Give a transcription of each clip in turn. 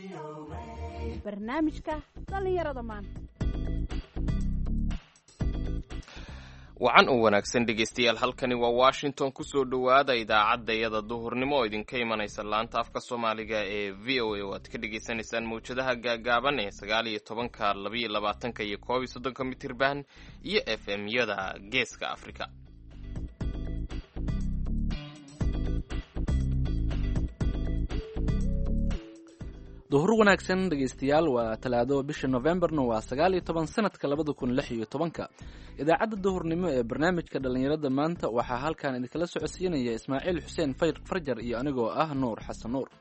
barnaamijka dhalinyarada maanta. wacan u wanaagsan dhegaystayaal, halkani waa Washington. kusoo dhowaada idaacadayada duhurnimo oo idinka imanaysa laanta afka Soomaaliga ee VOA oo aad ka dhageysanaysaan mawjadaha gaagaaban ee 19, 22 iyo 31 mitirban iyo FM-yada Geeska Afrika. duhur wanaagsan dhegaystayaal, waa talaado bisha Novemberna waa 19 sanadka 2016. idaacadda duhurnimo ee barnaamijka dhalinyarada maanta waxaa halkan idinkala socodsiinaya Ismaaciil Xuseen Farjar iyo anigoo ah Nuur Xasan Nuur.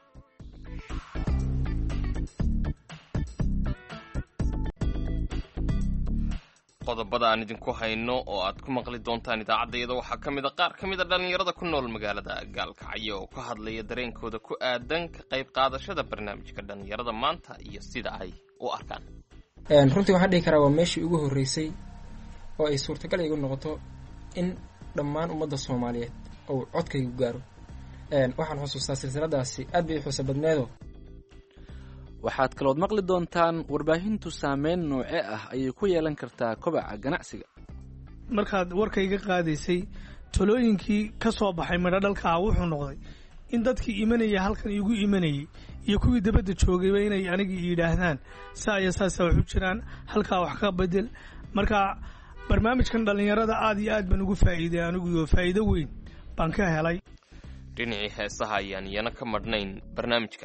qodobada aan idinku hayno oo aad ku maqli doontaan idaacaddayada waxaa ka mid a qaar ka mid a dhalinyarada ku nool magaalada Gaalkacyo oo ka hadlaya dareenkooda ku aadan ka qayb qaadashada barnaamijka dhalinyarada maanta iyo sida ay u arkaan. runtii waxaan dhihi karaa waa meeshii ugu horreysay oo ay suurtagal igu noqoto in dhammaan ummadda Soomaaliyeed oo codkaygu gaaro. waxaan xusuustaa silsiladaasi aad bay u xiiso badneedo. waxaad kalood maqli doontaan warbaahintu saameyn nooce ah ayay ku yeelan kartaa kobaca ganacsiga. markaad warkayga qaadaysay talooyinkii ka soo baxay midho dhalkaa wuxuu noqday in dadkii imanaya halkan igu imanayay iyo kuwii dabadda joogayba inay anigii yidhaahdaan saa iyo saasa wax u jiraan, halkaa wax ka bedel. marka barnaamijkan dhallinyarada aad iyo aad baan ugu faa'iiday, aniguyo faa'iido weyn baan ka helay. dhinacii heesaha ayaan iyana ka madhnayn barnaamijka.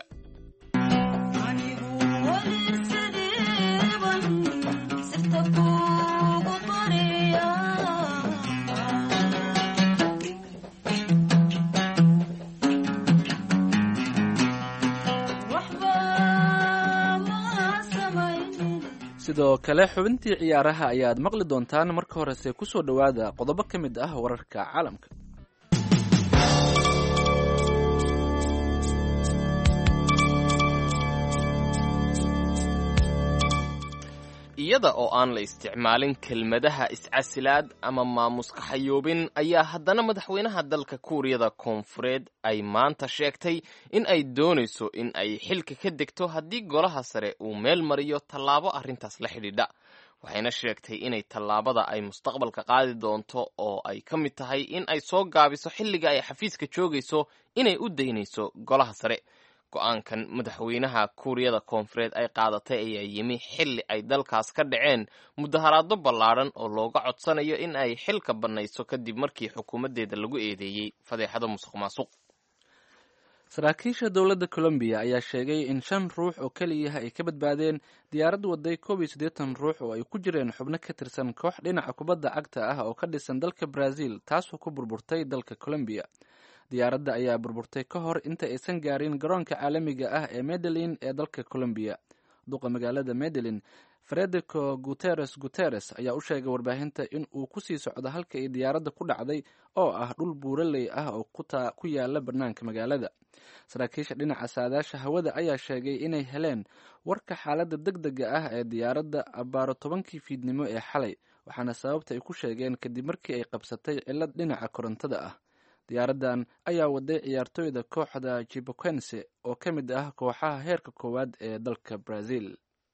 sidoo kale xubintii ciyaaraha ayaad maqli doontaan. marka horese ku soo dhowaada qodobo ka mid ah wararka caalamka. iyada oo aan la isticmaalin kelmadaha iscasilaad ama maamuska xayoobin ayaa haddana madaxweynaha dalka Kuuriyada Koonfureed ay maanta sheegtay in ay doonayso in ay xilka ka degto haddii golaha sare uu meel mariyo tallaabo arrintaas la xidhiidha. waxayna sheegtay inay tallaabada ay mustaqbalka qaadi doonto oo ay ka mid tahay in ay soo gaabiso xilliga ay xafiiska joogayso inay u daynayso golaha sare. go-aankan madaxweynaha Kuuriyada Koonfureed ay qaadatay ayaa yimi xilli ay dalkaas ka dhaceen mudaharaado ballaadhan oo looga codsanayo in ay xilka bannayso kadib markii xukuumaddeeda lagu eedeeyey fadeexado musuqmaasuq. saraakiisha dowladda Colombia ayaa sheegay in 5 ruux oo kaliya ay ka badbaadeen diyaarad waday 81 ruux oo ay ku jireen xubno ka tirsan koox dhinaca kubadda cagta ah oo ka dhisan dalka Brazil, taasoo ku burburtay dalka Colombia. diyaaradda ayaa burburtay ka hor inta aysan gaarin garoonka caalamiga ah ee Medellin ee dalka Colombia. duqa magaalada Medellin, Federico Guterres ayaa u sheegay warbaahinta in uu ku sii socdo halka ay diyaaradda ku dhacday oo ah dhul buuraley ah oo ku yaala bannaanka magaalada. saraakiisha dhinaca saadaasha hawada ayaa sheegay inay heleen warka xaaladda degdega ah ee diyaaradda abbaaro 10 fiidnimo ee xalay, waxaana sababta ay ku sheegeen kadib markii ay qabsatay cillad dhinaca korontada ah. diyaaraddan ayaa waday ciyaartooyda kooxda Chipecoense oo ka mid ah kooxaha heerka koowaad ee dalka Brazil.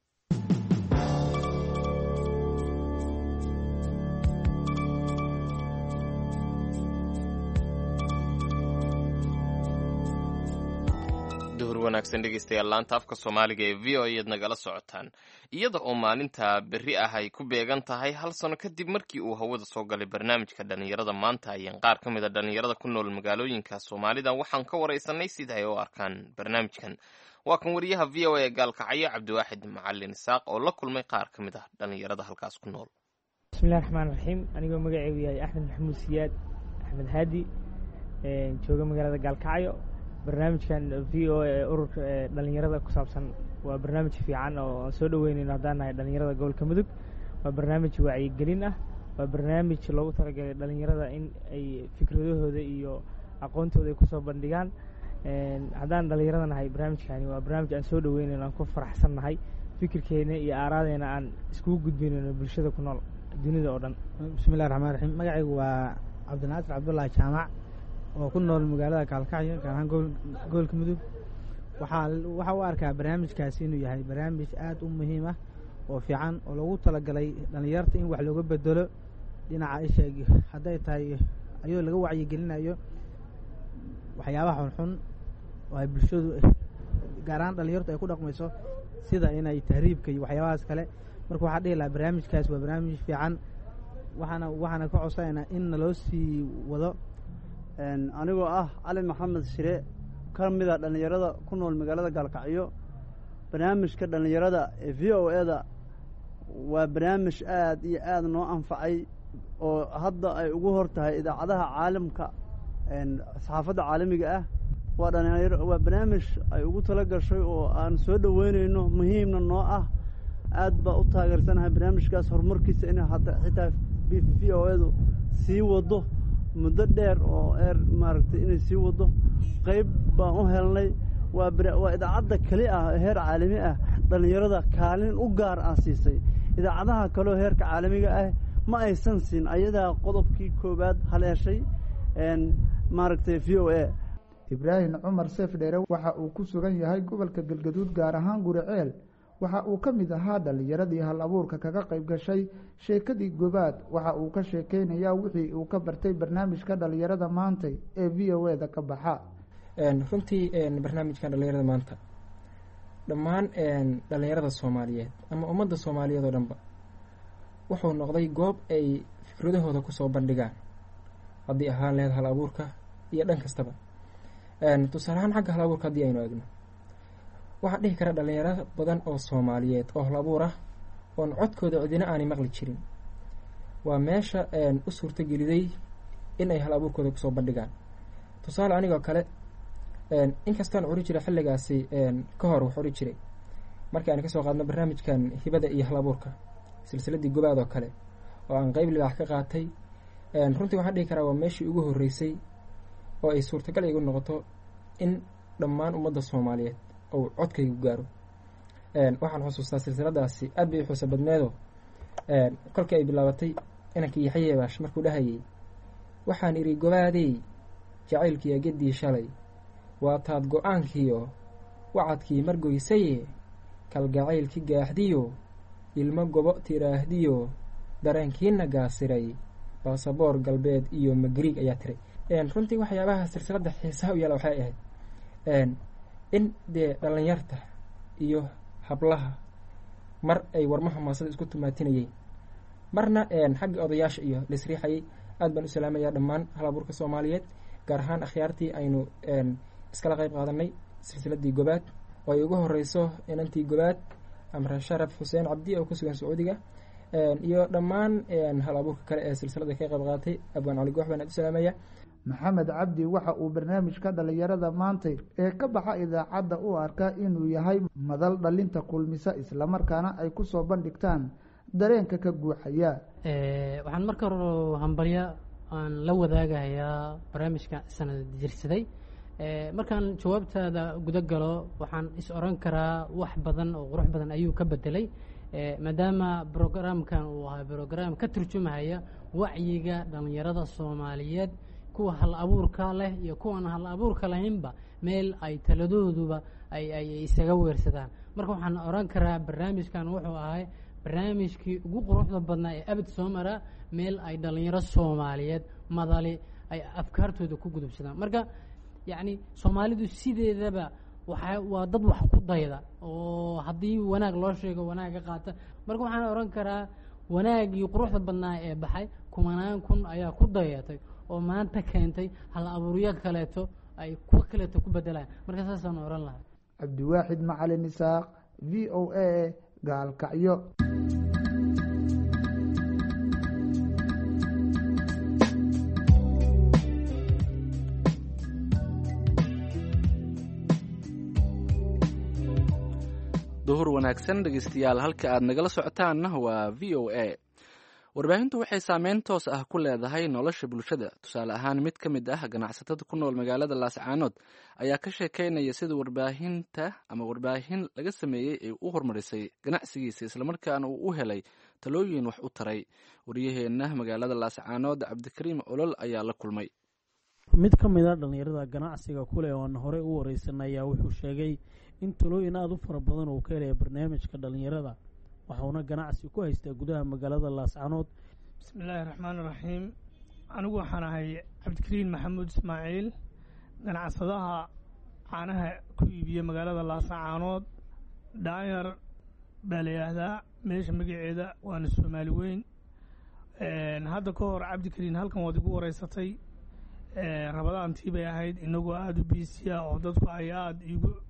duhur wanaagsan dhegaystayaal, laanta afka Soomaaliga ee VOA aad nagala socotaan. iyada oo maalinta berri ah ay ku beegan tahay 1 sano kadib markii uu hawada soo galay barnaamijka dhalinyarada maanta, ayaan qaar ka mid a dhalinyarada ku nool magaalooyinka Soomaalida waxaan ka wareysanay sida ay u arkaan barnaamijkan. waa kan wariyaha VOA ee Gaalkacyo Cabdiwaaxid Macalin Isaaq oo la kulmay qaar ka mid ah dhalinyarada halkaas ku nool. bismillaahir rahmaanir rahiim. anigoo magacaygu yahay Axmed Maxamuud Siyaad Axmed Haadi, jooga magaalada Gaalkacyo. barnaamijkan VOA ee ururka dhalinyarada ku saabsan waa barnaamij fiican oo aan soo dhaweynayno haddaan nahay dhalinyarada gobolka Mudug. waa barnaamij wacyigelin ah, waa barnaamij loogu talagalay dhalinyarada in ay fikradahooda iyo aqoontooda ku soo bandhigaan. haddaan dhalinyarada nahay barnaamijkani waa barnaamij aan soo dhaweynayno, aan ku faraxsan nahay, fikirkeena iyo aaraadeena aan iskugu gudbinayno bulshada ku nool dunida oo dhan. bismillaahir rahmaanir rahiim. magacaygu waa Cabdinaasir Cabdullaahi Jaamac oo ku nool magaalada Gaalkacyo, gaar ahaan gobolka Mudug. waxaa u arkaa barnaamijkaasi inuu yahay barnaamij aad u muhiim ah oo fiican oo loogu talagalay dhallinyarta in wax looga bedelo dhinaca isheeg hadday tahay ayadoo laga wacyigelinayo waxyaabaha xunxun oo ay bulshadu gaar ahaan dhallinyartu ay ku dhaqmayso sida inay tahriibka iyo waxyaabahaas kale marka waxaa dhihi lahaa barnaamijkaas waa barnaamij fiican waxaana ka codsanaynaa in naloo sii wado. anigoo ah cali maxamed shire ka mida dhallinyarada ku nool magaalada gaalkacyo barnaamijka dhallinyarada ee v o e da waa barnaamij aad iyo aad noo anfacay oo hadda ay ugu hor tahay idaacadaha caalamka saxaafadda caalamiga ah waa barnaamij ay ugu tala gashay oo aan soo dhoweynayno muhiimna noo ah aad baa u taageersanahay barnaamijkaas horumarkiisa in xitaa v o e du sii wado muddo dheer oo maaragtay inay sii wado qayb baan u helnay waa idaacadda keli ah heer caalami ah dhallinyarada kaalin u gaar ah siisay idaacadaha kaleo heerka caalamiga ah ma aysan siin ayadaa qodobkii koowaad haleeshay maaragtay v o e. ibraahim cumar seef dheere waxa uu ku sugan yahay gobolka galgaduud gaar ahaan guriceel waxa uu ka mid ahaa dhallinyaradii hal abuurka kaga qayb gashay sheekadii gobaad waxa uu ka sheekeynayaa wixii uu ka bartay barnaamijka dhallinyarada maanta ee v o e da ka baxa. runtii barnaamijkan dhallinyarada maanta dhammaan dhallinyarada soomaaliyeed ama ummadda soomaaliyeed oo dhanba wuxuu noqday goob ay fikradahooda kusoo bandhigaan haddii ahaan laheyd hal abuurka iyo dhan kastaba. tusaale ahaan xagga hal abuurka haddii aynu eegno waxaa dhihi kara dhallinyaro badan oo soomaaliyeed oo hal abuur ah oon codkooda cidina aanay maqli jirin waa meesha u suurtogeliday in ay hal abuurkooda kusoo bandhigaan. tusaale anigoo kale inkastaan curi jiray xilligaasi ka hor wax curi jiray markii aan kasoo qaadno barnaamijkan hibada iyo hal abuurka silsiladii gobaad oo kale oo aan qeyb libaax ka qaatay runtii waxaan dhihi karaa waa meeshii ugu horreysay oo ay suurtagal igu noqoto in dhammaan ummadda soomaaliyeed ou codkaygu gaaro. waxaan xusuustaa silsiladaasi aad bay u xuusa badneedo kolkii ay bilaabatay inankii yaxyeebaash markuu dhahayay waxaan idhi gobaadey jacaylkiiya geddii shalay waa taad go-aankiyo wacadkii margoysaye kalgacaylki gaaxdiyo ilmo gobo tiraahdiyo dareenkiina gaasiray baasaboor galbeed iyo magriig ayaa tiray. runtii waxyaabaha silsiladda xiisaha u yaala waxay ahayd in dee dhallinyarta iyo hablaha mar ay warmaha maasada isku tumaatinayeen marna xagga odayaasha iyo laisriixayay. aad baan u salaamayaa dhammaan hal abuurka soomaaliyeed gaar ahaan akhyaartii aynu iskala qayb qaadanay silsiladii gobaad oo ay ugu horeyso inantii gobaad amre sharaf xuseen cabdi oo ku sugan sacuudiga iyo dhammaan hal abuurka kale ee silsilada ka qayb qaatay abwaan cali goox baan aad u salaamaya. maxamed cabdi waxa uu barnaamijka dhallinyarada maanta ee ka baxa idaacadda u arkaa inuu yahay madal dhalinta kulmisa islamarkaana ay ku soo bandhigtaan dareenka ka guuxaya. waxaan marka hore hambalya aan la wadaagayaa barnaamijka sanad jirsaday. markaan jawaabtaada guda galo waxaan is oran karaa wax badan oo qurux badan ayuu ka bedelay maadaama brograamkan uu ahaa brograam ka turjumahaya wacyiga dhallinyarada soomaaliyeed kuwa hal abuurka leh iyo kuwan hal abuurka lahaynba meel ay taladooduba ay isaga weersadaan. marka waxaan oran karaa barnaamijkan wuxuu ahay barnaamijkii ugu quruxda badnaa ee abad soo maraa meel ay dhallinyaro soomaaliyeed madali ay afkaartooda ku gudubsadaan. marka yacni soomaalidu sideedaba waa dad wax ku dayda oo haddii wanaag loo sheego wanaaga qaata. marka waxaan oran karaa wanaaggii quruxda badnaa ee baxay kumanaan kun ayaa ku dayatay oo maanta keentay hal abuuryo kaleeto ay kuwa kaleeto ku bedelaan. marka saasaan oran lahay. cabdiwaaxid macalin isaaq v o a gaalkacyo. duhur wanaagsan dhegeystayaal halka aad nagala socotaanna waa v o a. warbaahintu waxay saameyn toos ah ku leedahay nolosha bulshada. tusaale ahaan mid ka mid ah ganacsatada ku nool magaalada laascaanood ayaa ka sheekeynaya sida warbaahinta ama warbaahin laga sameeyey ay u horumarisay ganacsigiisa islamarkaana uu u helay talooyin wax u taray. wariyaheenna magaalada laascaanood cabdikariim olol ayaa la kulmay. mid ka mid a dhallinyarada ganacsiga kuleh oo aan horey u wareysanay ayaa wuxuu sheegay in talooyin aada u fara badan uu ka helaya barnaamijka dhallinyarada waxauna ganacsi ku haystaa gudaha magaalada laascanood. bismillaahi raxmaani raxiim. anigu waxaan ahay cabdikariin maxamuud ismaaciil, ganacsadaha caanaha ku iibiya magaalada laascaanood. dhaanyar baa la yidhaahdaa meesha magaceeda waana soomaali weyn. hadda ka hor cabdikariin halkan waad igu wareysatay, rabadaantii bay ahayd inagoo aada u biisiya oo dadku ay aada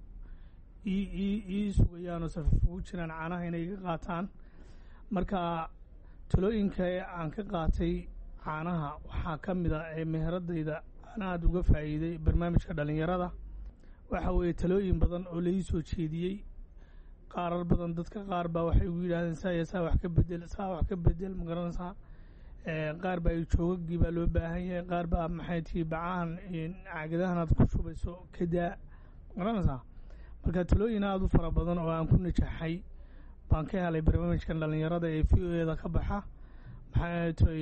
ii sugayaan oo safaf ugu jiraan caanaha inay iga qaataan. marka talooyinka aan ka qaatay caanaha waxaa ka mid a ee meheradayda aan aada uga faa'iiday barnaamijka dhallinyarada. waxa weeye talooyin badan oo lai soo jeediyey, qaarar badan. dadka qaar baa waxay ugu yidhahdeen saa wax ka bedel ma garanaysaa. qaar baa joogagii baa loo baahan yahay, qaar baa maxay tihi bacahan caagadahan aad ku shubayso kadaa garanaysaa. marka talooyin aada u fara badan oo aan ku najaxay baan ka helay barnaamijkan dhallinyarada ee v o eda ka baxa. maxay tahay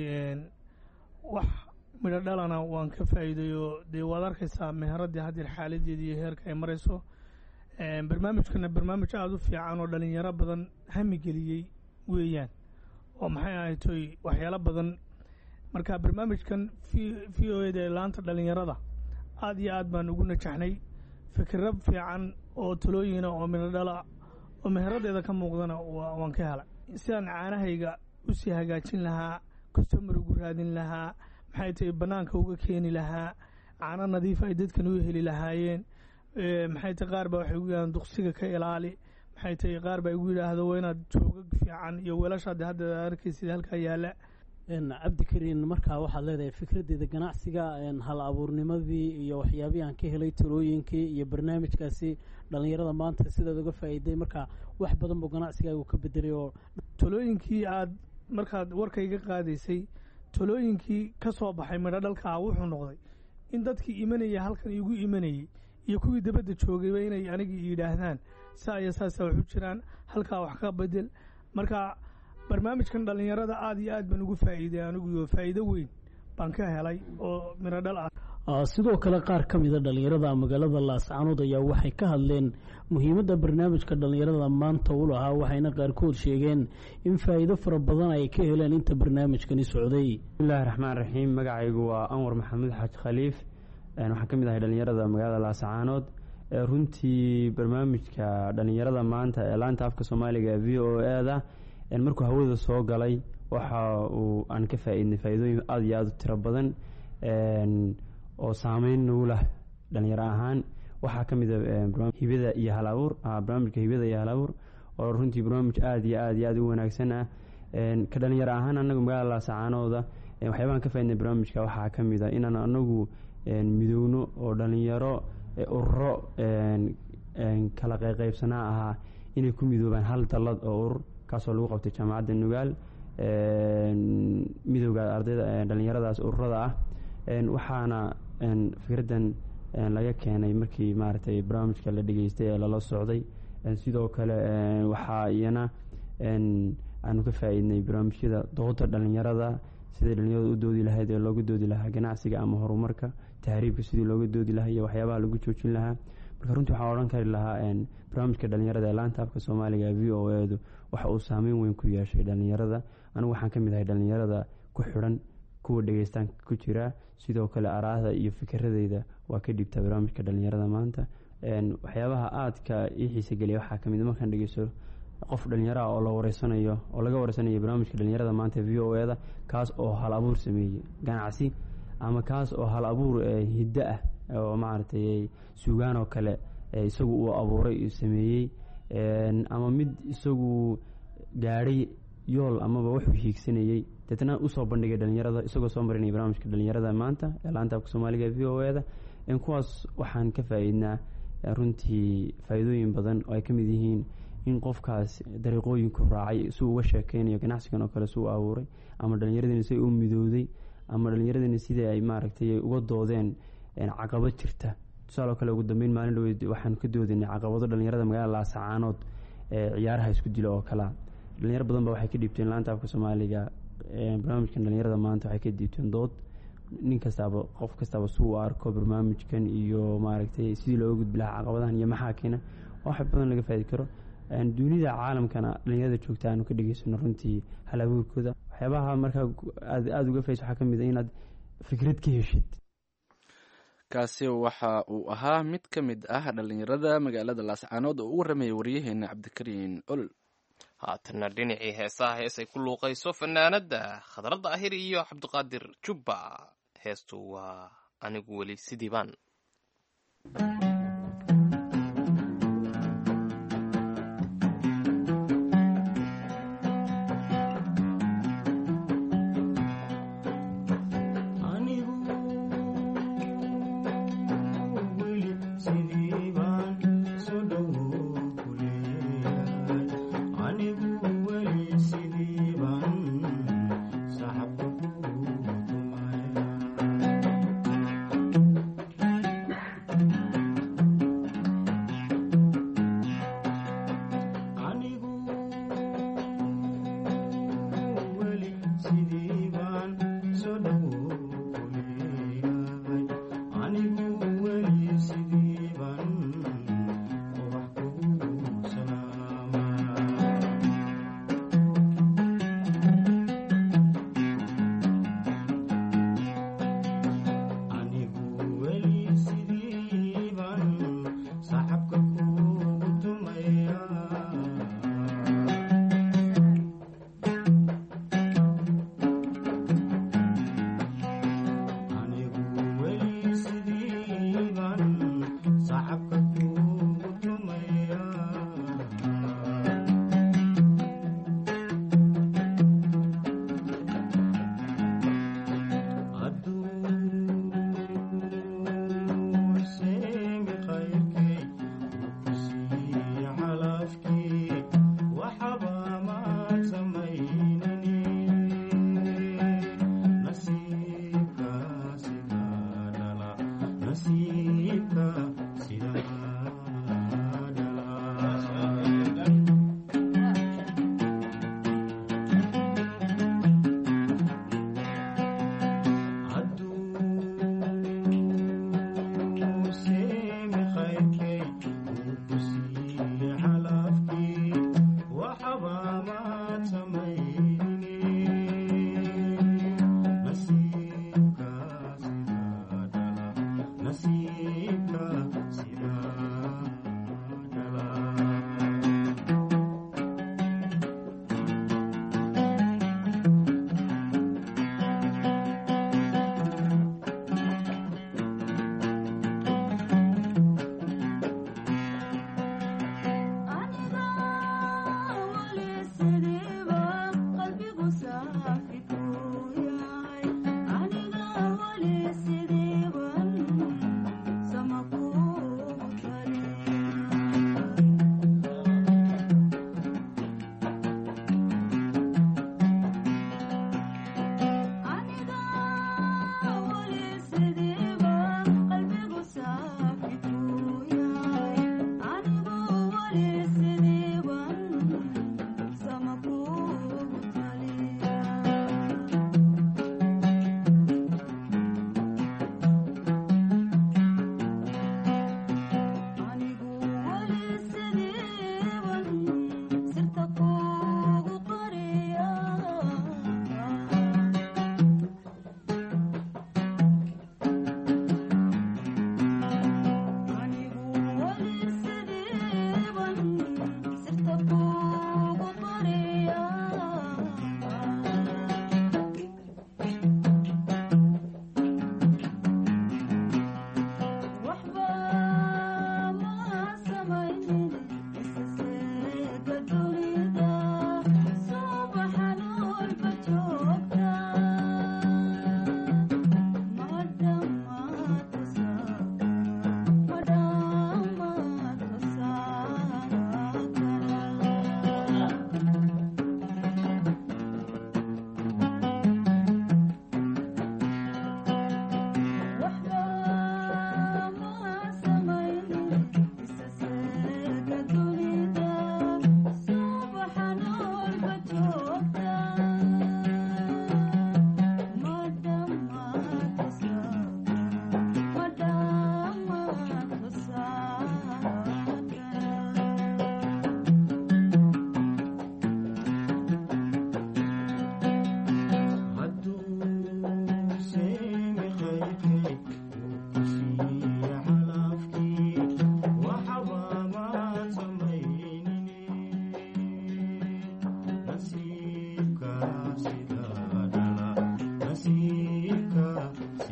wax midho dhalana waan ka faa'iiday oo dee waad arkaysaa meheradii haddeer xaaladeeda iyo heerka ay marayso. barnaamijkana barnaamij aada u fiican oo dhallinyaro badan hamigeliyey weeyaan oo maxay ahayd toy waxyaalo badan. marka barnaamijkan v o eda ee laanta dhallinyarada aada iyo aad baan ugu najaxnay. fikirro fiican oo talooyina oo midho dhala oo meheradeeda ka muuqdana waan ka helay. sidaan caanahayga usii hagaajin lahaa, customar ugu raadin lahaa, maxay tahay bannaanka uga keeni lahaa, caano nadiif ay dadkan u heli lahaayeen. maxay tahay qaar baa waxay ugu yidhahdeen duqsiga ka ilaali, maxay tahay qaar baa igu yidhaahdo waa inaad joogag fiican iyo weelashaad hadda arkaysid halkaa yaalla. cabdikariin, markaa waxaad leedahay fikraddeeda ganacsiga, hal abuurnimadii iyo waxyaabihii aan ka helay talooyinkii iyo barnaamijkaasi dhallinyarada maanta sidaad uga faa'iiday, marka wax badan buu ganacsigaagu ka bedelay. oo talooyinkii aad markaad warkayga qaadaysay, talooyinkii ka soo baxay midho dhalkaa wuxuu noqday in dadkii imanaya halkan igu imanayey iyo kuwii dabadda joogayba inay anigii yidhaahdaan saa iyo saasa waxu jiraan, halkaa wax ka bedel. marka barnaamijkan dhallinyarada aada iyo aad baan ugu faa'iiday aniguyo faa'iido weyn baan ka helay oo midho dhal ah. sidoo kale qaar ka mida dhallinyarada magaalada laascanood ayaa waxay ka hadleen muhiimadda barnaamijka dhallinyarada maanta u lahaa, waxayna qaarkood sheegeen in faa'iido fara badan ay ka heleen inta barnaamijkani socday. bismillahi raxmaan raxiim. magacaygu waa anwar maxamuud xaaji khaliif, waxaan ka mid ahay dhallinyarada magaalada laascaanood. runtii barnaamijka dhallinyarada maanta ee laanta afka soomaaliga v o eda markuu hawada soo galay waxa uu aan ka faa'iidnay faa'iidooyin aada iyo aada u tiro badan oo saameyn nagu lah dhalinyaro ahaan. waxaa ka mid a hibada iyo hal abuur, barnaamijka hibada iyo hal abuur oo runtii barnaamij aada iyo aada iyo aada u wanaagsan ah. ka dhalinyaro ahaan anagu magaalada laascaanooda waxyaabahan ka faaidnay barnaamijka waxaa ka mid a inaan anagu midowno oo dhalinyaro ururo kala qaybsanaa ahaa inay ku midoobaan hal dallad oo urur kaasoo lagu qabtay jaamacadda nugaal. midowga ardayda dhalinyaradaas ururada ah waxaana fikraddan laga keenay markii maaragtay barnaamijka la dhageystay ee lala socday. sidoo kale waxaa iyana aanu ka faa'iidnay barnaamijyada dooda dhalinyarada, siday dhalinyarada u doodi lahayd ee looga doodi lahaa ganacsiga ama horumarka, tahriibka sidii looga doodi lahaa iyo waxyaabaha lagu joojin lahaa. marka runtii waxaan odhan kari lahaa barnaamijka dhalinyarada ee laanta afka soomaaliga v o edu waxa uu saameyn weyn ku yeeshay dhalinyarada. anigu waxaan ka mid ahay dhalinyarada ku xidhan kuwa dhegeystaanka ku jira. sidoo kale araahda iyo fikiradeyda waa ka dhibtaa barnaamijka dhalinyarada maanta. waxyaabaha aadka ii xiisa geliya waxaa kamid markaan dhegeysto qof dhalinyaro ah oo laga wareysanayo barnaamijka dhalinyarada maanta v o eda, kaas oo hal abuur sameeyey ganacsi, ama kaas oo hal abuur hiddo ah oo maaragtay suugaan oo kale isagu uu abuuray sameeyey, ama mid isagu gaadhay yool amaba wuxuu hiigsanayey deetna usoo bandhigay dhalinyarada isagoo soo marinaya barnaamijka dhalinyarada maanta ee laanta afka soomaaliga v o eda. kuwaas waxaan ka faa'iidnaa runtii faa'iidooyin badan oo ay ka mid yihiin in qofkaas dariiqooyinku raacay si uga sheekeynayo ganacsigan oo kale si u abuuray, ama dhallinyaradina siday u midowday, ama dhallinyaradina sidai ay maaragtay uga doodeen caqabad jirta. tusaale oo kale ugu dambeyn maalin dhaweyd waxaan ka doodinay caqabado dhalinyarada magaalada laascaanood ee ciyaaraha isku dilo oo kalea. dhalinyaro badan ba waxay ka dhiibteen laanta afka soomaaliga barnaamijkan dhalinyarada maanta waxay ka dhiibteen dood nin kastaba qof kastaba suu u arko barnaamijkan iyo maaragtay sidii looga gudbi lahaa caqabadahan iyo maxaa keena wax badan laga faa'idi karo dunida caalamkana dhalinyarada joogta aanu ka dhageysano runtii hal abuurkooda waxyaabaha markaa aada uga faa'iidayso waxaa ka mid ah inaad fikrad ka heshid. kaasi waxa uu ahaa mid ka mid ah dhalinyarada magaalada laascaanood oo u warramayay waryaheena cabdikariin olol. haatana dhinacii heesaha hees ay ku luuqayso fanaanada Khadra Daahir iyo Cabdiqaadir Jubba. heestu waa anigu weli sidii baan.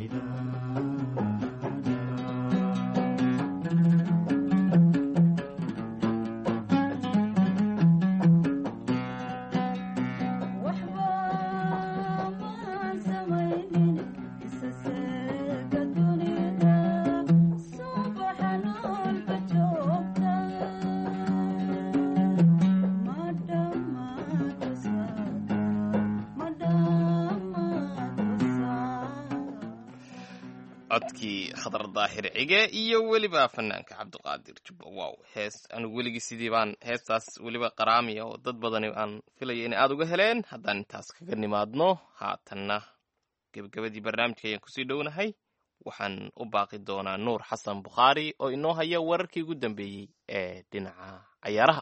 codkii khadar daahir cige iyo weliba fanaanka cabdiqaadir jubbo wow hees anigu weligii sidii baan heestaas weliba qaraamiya oo dad badani aan filaya inay aada uga heleen haddaan intaas kaga nimaadno haatanna gebagabadii barnaamijka ayaan kusii dhownahay waxaan u baaqi doonaa nuur xasan bukhaari oo inoo haya wararkii ugu dambeeyey ee dhinaca cayaaraha.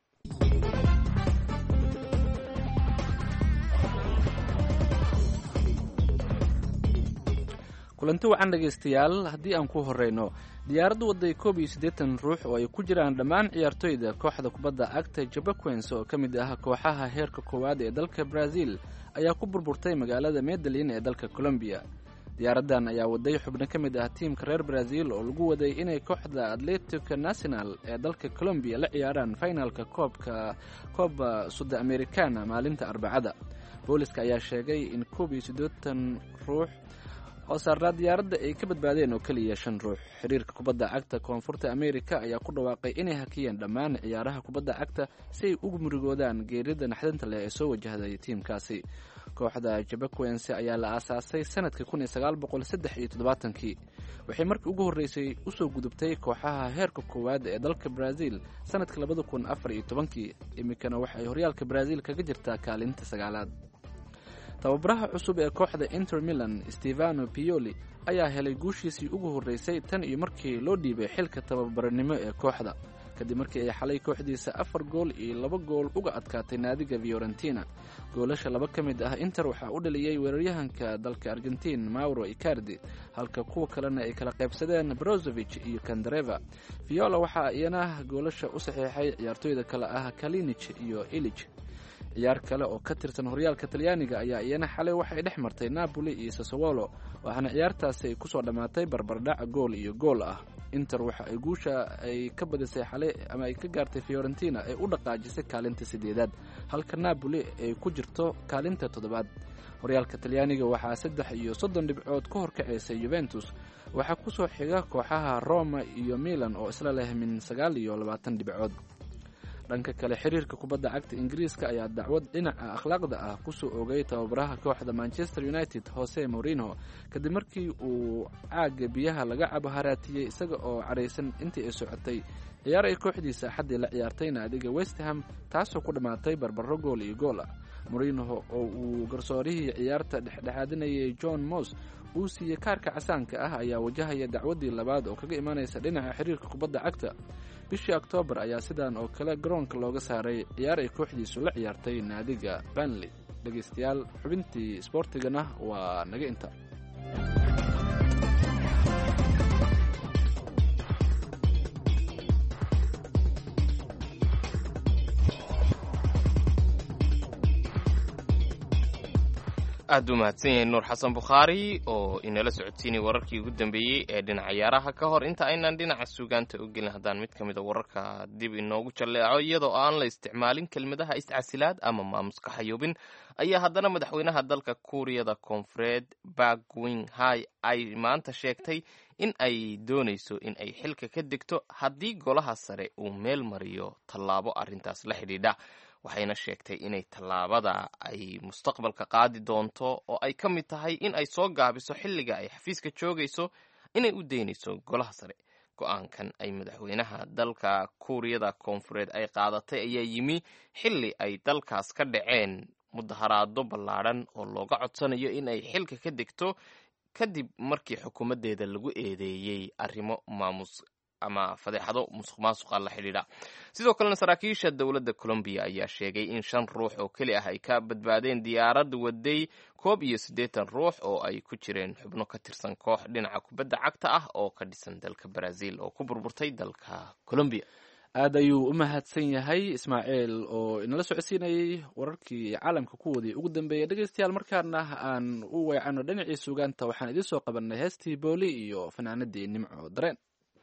kulanti wacan dhegaystayaal haddii aan ku horeyno diyaaradda waday 81 ruux oo ay ku jiraan dhammaan ciyaartoyda kooxda kubadda cagta Chapecoense oo ka mid ah kooxaha heerka koowaad ee dalka Brazil ayaa ku burburtay magaalada Medellin ee dalka Colombia. diyaaraddan ayaa waday xubno ka mid ah tiimka reer Brazil oo lagu waday inay kooxda Atlético Nacional ee dalka Colombia la ciyaaraan finalka Copa Sudamericana maalinta Arbacada. booliska ayaa sheegay in 81 ruux oo saaraa diyaaradda ay ka badbaadeen oo keliya 5 ruux. xiriirka kubadda cagta koonfurta Ameerika ayaa ku dhawaaqay inay hakiyeen dhammaan ciyaaraha kubadda cagta si ay ugu murigoodaan geerida naxdinta leh ee soo wajahday tiimkaasi. kooxda Chapecoense ayaa la aasaasay sanadka 1973 waxay markii ugu horeysay u soo gudubtay kooxaha heerka koowaad ee dalka Brazil sanadka 2014 imikana waxay horyaalka Brazil kaga jirtaa kaalinta 9aad. tababaraha cusub ee kooxda Inter Milan Stefano Pioli ayaa helay guushiisii ugu horeysay tan iyo markii loo dhiibay xilka tababarnimo ee kooxda kadib markii ay xalay kooxdiisa 4 gool iyo 2 gool uga adkaatay naadiga Fiorentina. goolasha 2 ka mid ah Inter waxaa u dhaliyay weeraryahanka dalka Argentine Mauro Icardi halka kuwa kalena ay kala qaybsadeen Brozovic iyo Candreva. Viola waxaa iyana goolasha u saxiixay ciyaartoyda kale ah Kalinic iyo Ilic. ciyaar kale oo ka tirsan horyaalka Talyaaniga ayaa iyana xalay waxay dhex martay Napoli iyo Sassuolo waxaana ciyaartaasi ay kusoo dhamaatay barbardhac gool iyo gool ah. Inter waxa ay guusha ay ka badisay xalay ama ay ka gaartay Fiorentina ay u dhaqaajisay kaalinta 8aad halka Napoli ay ku jirto kaalinta 7aad. horyaalka Talyaaniga waxaa 330 dhibcood ka hor kaceysay Juventus waxaa ku soo xiga kooxaha Roma iyo Milan oo isla leh min 29 dhibcood. dhanka kale xiriirka kubadda cagta Ingiriiska ayaa dacwad dhinaca akhlaaqda ah ku soo oogay tababaraha kooxda Manchester United Jose Mourinho kadib markii uu caaga biyaha laga cabo haraatiyay isaga oo careysan intii ay socotay ciyaar ay kooxdiisa xadii la ciyaartay naadiga West Ham taasoo ku dhamaatay barbaro gool iyo gool ah. Mourinho oo uu garsoorihii ciyaarta dhexdhexaadinayay John Moss uu siiyay kaarka casaanka ah ayaa wajahaya dacwadii labaad oo kaga imanaysa dhinaca xiriirka kubadda cagta. bishii October ayaa sidan oo kale garoonka looga saaray ciyaar ay kooxdiisu la ciyaartay naadiga Burnley. dhageystayaal xubintii sportigana waa naga inta. aad u mahadsan yahay nuur xasan bukhaari oo inala socodsiinay wararkii ugu dambeeyey ee dhinaca ciyaaraha. ka hor inta aynaan dhinaca suugaanta u gelin haddaan mid ka mid a wararka dib inoogu jalleeco iyadoo aan la isticmaalin kelmadaha iscasilaad ama maamuska xayoobin ayaa haddana madaxweynaha dalka kuuriyada koonfureed Park Geun-hye ay maanta sheegtay in ay doonayso in ay xilka ka degto haddii golaha sare uu meel mariyo tallaabo arrintaas la xidhiidha. waxayna sheegtay inay tallaabada ay mustaqbalka qaadi doonto oo ay ka mid tahay in ay soo gaabiso xilliga ay xafiiska joogayso inay u daynayso golaha sare. go-aankan ay madaxweynaha dalka kuuriyada koonfureed ay qaadatay ayaa yimi xilli ay dalkaas ka dhaceen mudaharaado ballaadhan oo looga codsanayo in ay xilka ka degto kadib markii xukuumaddeeda lagu eedeeyey arrimo maamus ama fadeexado musuqmaasuqa la xidhiidha. sidoo kalena saraakiisha dowladda Colombia ayaa sheegay in 5 ruux oo keli ah ay ka badbaadeen diyaarad waday 81 ruux oo ay ku jireen xubno ka tirsan koox dhinaca kubadda cagta ah oo ka dhisan dalka Brazil oo ku burburtay dalka Colombia. aad ayuu u mahadsan yahay ismaaciil oo inala socodsiinayay wararkii caalamka kuwoodii ugu dambeeyay. dhegeystayaal markaana aan u weecano dhinacii sugaanta waxaan idiin soo qabanay heestii booli iyo fanaanadii nimco dareen.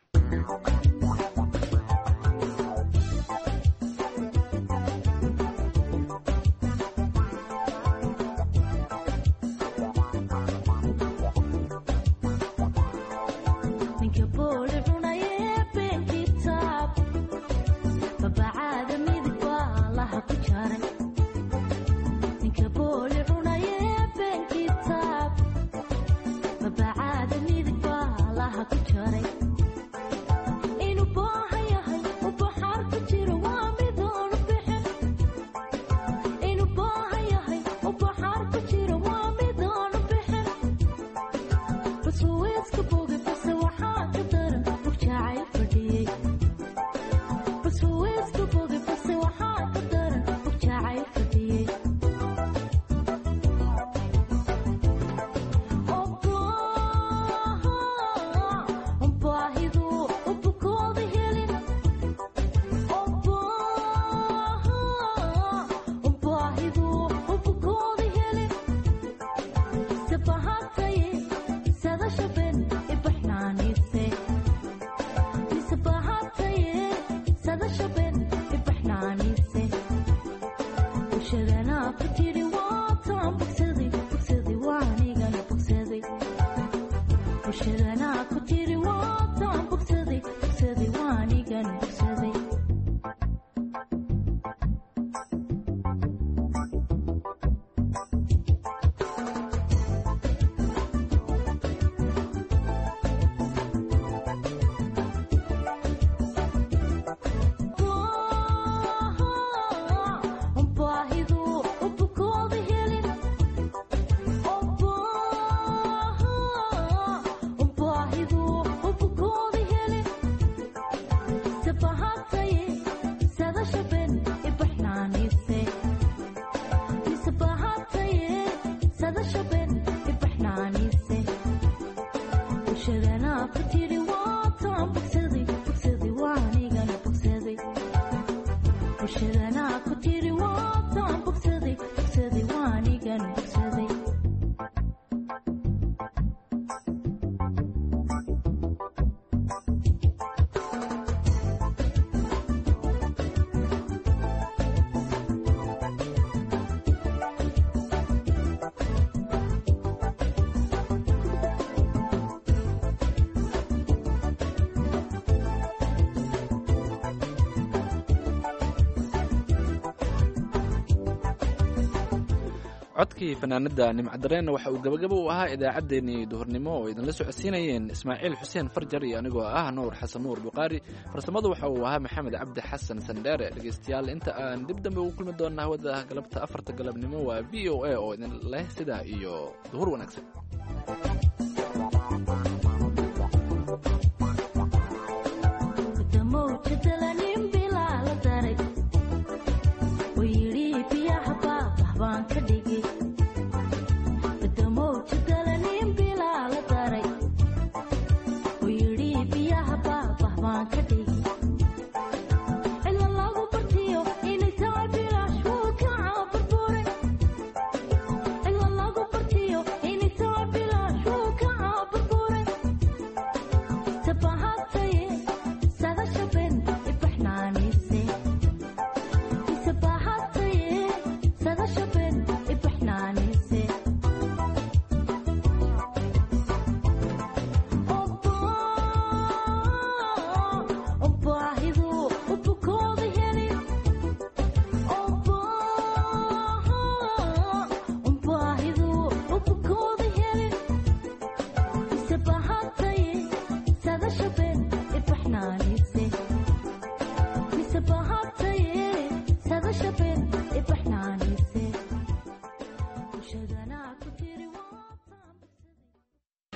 codkii fanaanada nimcadareen waxa uu gabagabo u ahaa idaacaddeenii duhurnimo oo idinla socodsiinayeen ismaaciil xuseen farjar iyo anigoo ah nuur xasan nuur buqaari. farsamadu waxa uu ahaa maxamed cabdi xasan sandheere. dhegeystayaal inta aan dib dambe ugu kulmi doona hawada galabta 4 galabnimo waa v o a oo idin leh sidaa iyo duhur wanaagsan. Could be